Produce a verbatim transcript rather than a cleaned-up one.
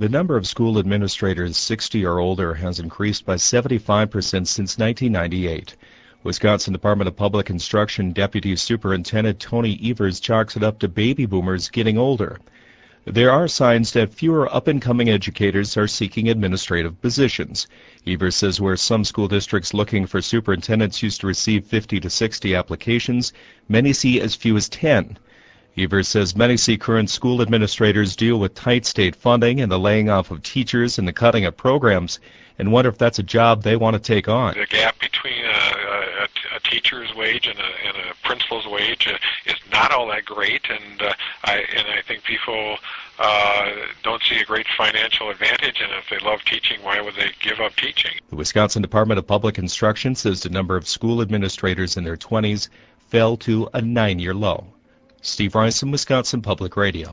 The number of school administrators sixty or older has increased by seventy-five percent since nineteen ninety-eight. Wisconsin Department of Public Instruction Deputy Superintendent Tony Evers chalks it up to baby boomers getting older. There are signs that fewer up-and-coming educators are seeking administrative positions. Evers says where some school districts looking for superintendents used to receive fifty to sixty applications, many see as few as ten. Evers says many see current school administrators deal with tight state funding and the laying off of teachers and the cutting of programs, and wonder if that's a job they want to take on. The gap between a, a, a teacher's wage and a, and a principal's wage uh, is not all that great, and uh, I and I think people uh, don't see a great financial advantage, and if they love teaching, why would they give up teaching? The Wisconsin Department of Public Instruction says the number of school administrators in their twenties fell to a nine-year low. Steve Rice, Wisconsin Public Radio.